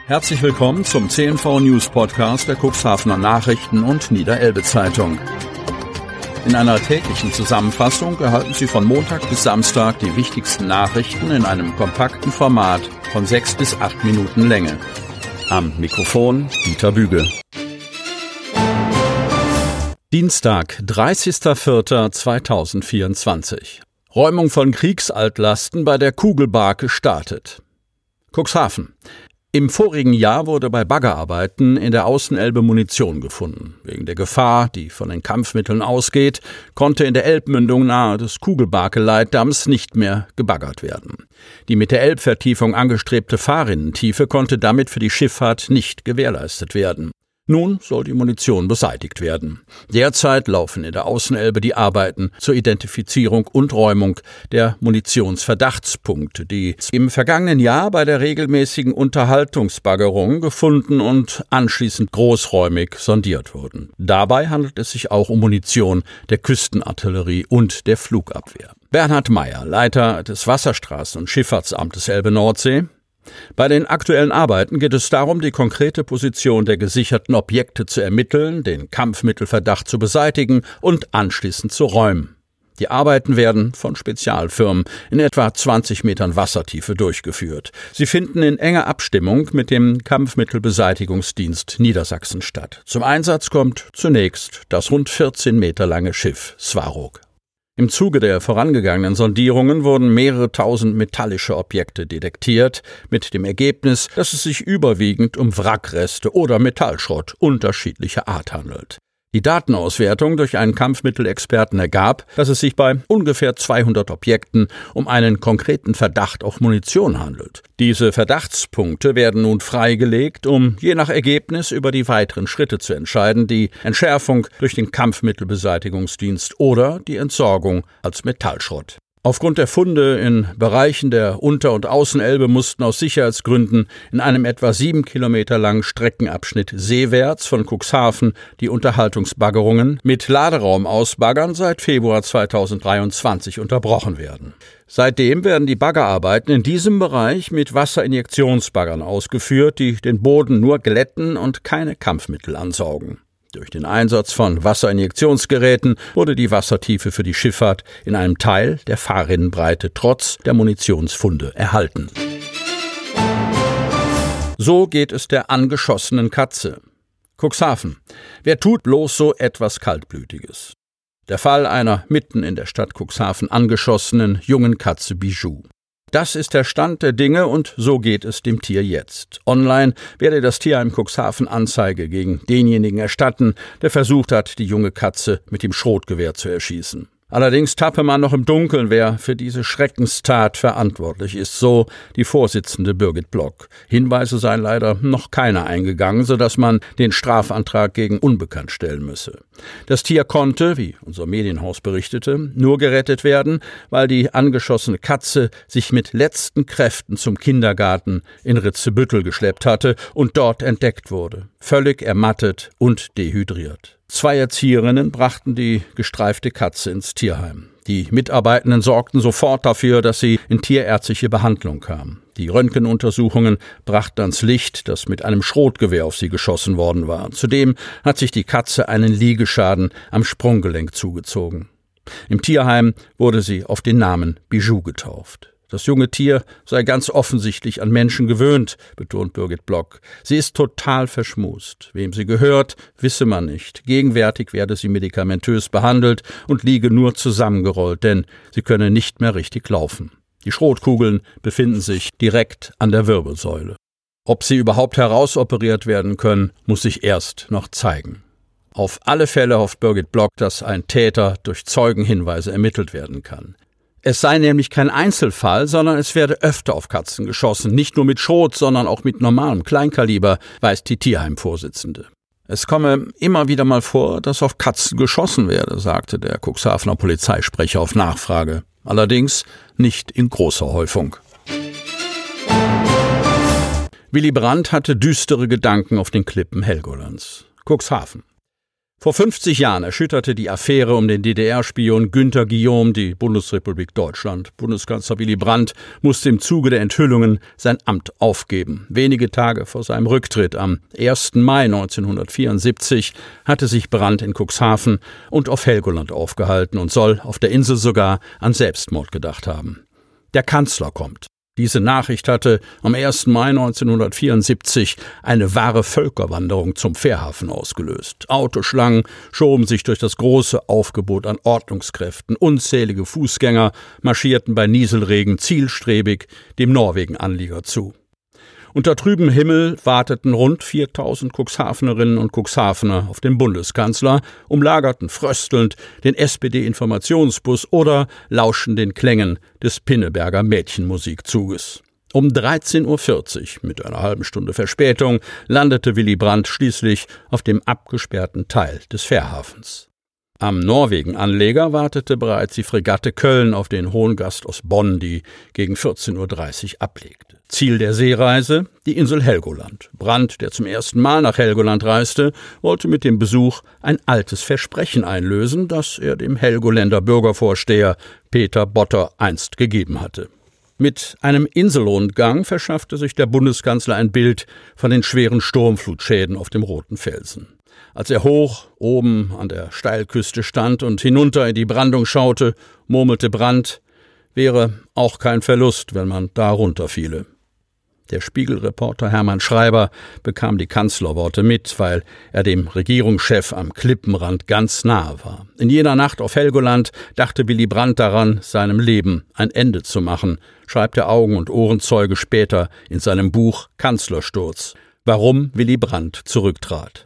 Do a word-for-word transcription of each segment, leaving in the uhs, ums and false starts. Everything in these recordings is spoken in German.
Herzlich willkommen zum C N V News Podcast der Cuxhavener Nachrichten und Niederelbe Zeitung. In einer täglichen Zusammenfassung erhalten Sie von Montag bis Samstag die wichtigsten Nachrichten in einem kompakten Format von sechs bis acht Minuten Länge. Am Mikrofon Dieter Büge. Dienstag, dreißigster vierter zweitausendvierundzwanzig. Räumung von Kriegsaltlasten bei der Kugelbar gestartet. Cuxhaven. Im vorigen Jahr wurde bei Baggerarbeiten in der Außenelbe Munition gefunden. Wegen der Gefahr, die von den Kampfmitteln ausgeht, konnte in der Elbmündung nahe des Kugelbarke-Leitdamms nicht mehr gebaggert werden. Die mit der Elbvertiefung angestrebte Fahrrinnentiefe konnte damit für die Schifffahrt nicht gewährleistet werden. Nun soll die Munition beseitigt werden. Derzeit laufen in der Außenelbe die Arbeiten zur Identifizierung und Räumung der Munitionsverdachtspunkte, die im vergangenen Jahr bei der regelmäßigen Unterhaltungsbaggerung gefunden und anschließend großräumig sondiert wurden. Dabei handelt es sich auch um Munition der Küstenartillerie und der Flugabwehr. Bernhard Meyer, Leiter des Wasserstraßen- und Schifffahrtsamtes Elbe-Nordsee: Bei den aktuellen Arbeiten geht es darum, die konkrete Position der gesicherten Objekte zu ermitteln, den Kampfmittelverdacht zu beseitigen und anschließend zu räumen. Die Arbeiten werden von Spezialfirmen in etwa zwanzig Metern Wassertiefe durchgeführt. Sie finden in enger Abstimmung mit dem Kampfmittelbeseitigungsdienst Niedersachsen statt. Zum Einsatz kommt zunächst das rund vierzehn Meter lange Schiff Swarog. Im Zuge der vorangegangenen Sondierungen wurden mehrere tausend metallische Objekte detektiert, mit dem Ergebnis, dass es sich überwiegend um Wrackreste oder Metallschrott unterschiedlicher Art handelt. Die Datenauswertung durch einen Kampfmittelexperten ergab, dass es sich bei ungefähr zweihundert Objekten um einen konkreten Verdacht auf Munition handelt. Diese Verdachtspunkte werden nun freigelegt, um je nach Ergebnis über die weiteren Schritte zu entscheiden, die Entschärfung durch den Kampfmittelbeseitigungsdienst oder die Entsorgung als Metallschrott. Aufgrund der Funde in Bereichen der Unter- und Außenelbe mussten aus Sicherheitsgründen in einem etwa sieben Kilometer langen Streckenabschnitt seewärts von Cuxhaven die Unterhaltungsbaggerungen mit Laderaum-Ausbaggern seit Februar zweitausenddreiundzwanzig unterbrochen werden. Seitdem werden die Baggerarbeiten in diesem Bereich mit Wasserinjektionsbaggern ausgeführt, die den Boden nur glätten und keine Kampfmittel ansaugen. Durch den Einsatz von Wasserinjektionsgeräten wurde die Wassertiefe für die Schifffahrt in einem Teil der Fahrrinnenbreite trotz der Munitionsfunde erhalten. So geht es der angeschossenen Katze. Cuxhaven. Wer tut bloß so etwas Kaltblütiges? Der Fall einer mitten in der Stadt Cuxhaven angeschossenen jungen Katze Bijou. Das ist der Stand der Dinge und so geht es dem Tier jetzt. Online werde das Tierheim Cuxhaven Anzeige gegen denjenigen erstatten, der versucht hat, die junge Katze mit dem Schrotgewehr zu erschießen. Allerdings tappe man noch im Dunkeln, wer für diese Schreckenstat verantwortlich ist, so die Vorsitzende Birgit Block. Hinweise seien leider noch keine eingegangen, sodass man den Strafantrag gegen Unbekannt stellen müsse. Das Tier konnte, wie unser Medienhaus berichtete, nur gerettet werden, weil die angeschossene Katze sich mit letzten Kräften zum Kindergarten in Ritzebüttel geschleppt hatte und dort entdeckt wurde, völlig ermattet und dehydriert. Zwei Erzieherinnen brachten die gestreifte Katze ins Tierheim. Die Mitarbeitenden sorgten sofort dafür, dass sie in tierärztliche Behandlung kam. Die Röntgenuntersuchungen brachten ans Licht, dass mit einem Schrotgewehr auf sie geschossen worden war. Zudem hat sich die Katze einen Liegeschaden am Sprunggelenk zugezogen. Im Tierheim wurde sie auf den Namen Bijou getauft. Das junge Tier sei ganz offensichtlich an Menschen gewöhnt, betont Birgit Block. Sie ist total verschmust. Wem sie gehört, wisse man nicht. Gegenwärtig werde sie medikamentös behandelt und liege nur zusammengerollt, denn sie könne nicht mehr richtig laufen. Die Schrotkugeln befinden sich direkt an der Wirbelsäule. Ob sie überhaupt herausoperiert werden können, muss sich erst noch zeigen. Auf alle Fälle hofft Birgit Block, dass ein Täter durch Zeugenhinweise ermittelt werden kann. Es sei nämlich kein Einzelfall, sondern es werde öfter auf Katzen geschossen, nicht nur mit Schrot, sondern auch mit normalem Kleinkaliber, weiß die Tierheimvorsitzende. Es komme immer wieder mal vor, dass auf Katzen geschossen werde, sagte der Cuxhavener Polizeisprecher auf Nachfrage. Allerdings nicht in großer Häufung. Willy Brandt hatte düstere Gedanken auf den Klippen Helgolands. Cuxhaven. Vor fünfzig Jahren erschütterte die Affäre um den D D R-Spion Günter Guillaume die Bundesrepublik Deutschland. Bundeskanzler Willy Brandt musste im Zuge der Enthüllungen sein Amt aufgeben. Wenige Tage vor seinem Rücktritt am ersten Mai neunzehnhundertvierundsiebzig hatte sich Brandt in Cuxhaven und auf Helgoland aufgehalten und soll auf der Insel sogar an Selbstmord gedacht haben. Der Kanzler kommt. Diese Nachricht hatte am ersten Mai neunzehnhundertvierundsiebzig eine wahre Völkerwanderung zum Fährhafen ausgelöst. Autoschlangen schoben sich durch das große Aufgebot an Ordnungskräften. Unzählige Fußgänger marschierten bei Nieselregen zielstrebig dem Norwegen-Anlieger zu. Unter trübem Himmel warteten rund viertausend Cuxhavenerinnen und Cuxhavener auf den Bundeskanzler, umlagerten fröstelnd den S P D-Informationsbus oder lauschten den Klängen des Pinneberger Mädchenmusikzuges. Um dreizehn Uhr vierzig, mit einer halben Stunde Verspätung, landete Willy Brandt schließlich auf dem abgesperrten Teil des Fährhafens. Am Norwegen-Anleger wartete bereits die Fregatte Köln auf den hohen Gast aus Bonn, die gegen vierzehn Uhr dreißig ablegte. Ziel der Seereise, die Insel Helgoland. Brandt, der zum ersten Mal nach Helgoland reiste, wollte mit dem Besuch ein altes Versprechen einlösen, das er dem Helgoländer Bürgervorsteher Peter Botter einst gegeben hatte. Mit einem Inselrundgang verschaffte sich der Bundeskanzler ein Bild von den schweren Sturmflutschäden auf dem Roten Felsen. Als er hoch oben an der Steilküste stand und hinunter in die Brandung schaute, murmelte Brandt, wäre auch kein Verlust, wenn man da runterfiele. Der Spiegelreporter Hermann Schreiber bekam die Kanzlerworte mit, weil er dem Regierungschef am Klippenrand ganz nahe war. In jener Nacht auf Helgoland dachte Willy Brandt daran, seinem Leben ein Ende zu machen, schreibt der Augen- und Ohrenzeuge später in seinem Buch Kanzlersturz, warum Willy Brandt zurücktrat.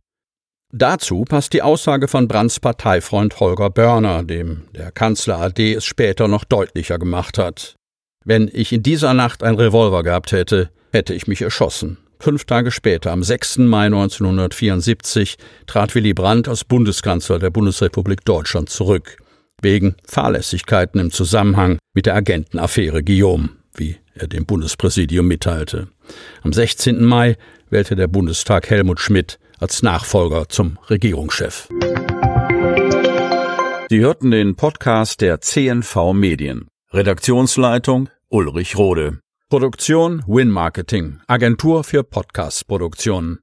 Dazu passt die Aussage von Brandts Parteifreund Holger Börner, dem der Kanzler A D es später noch deutlicher gemacht hat. Wenn ich in dieser Nacht einen Revolver gehabt hätte, hätte ich mich erschossen. Fünf Tage später, am sechsten Mai neunzehnhundertvierundsiebzig, trat Willy Brandt als Bundeskanzler der Bundesrepublik Deutschland zurück, wegen Fahrlässigkeiten im Zusammenhang mit der Agentenaffäre Guillaume, wie er dem Bundespräsidium mitteilte. Am sechzehnten Mai wählte der Bundestag Helmut Schmidt als Nachfolger zum Regierungschef. Sie hörten den Podcast der C N V Medien. Redaktionsleitung Ulrich Rode. Produktion Win Marketing, Agentur für Podcast-Produktionen.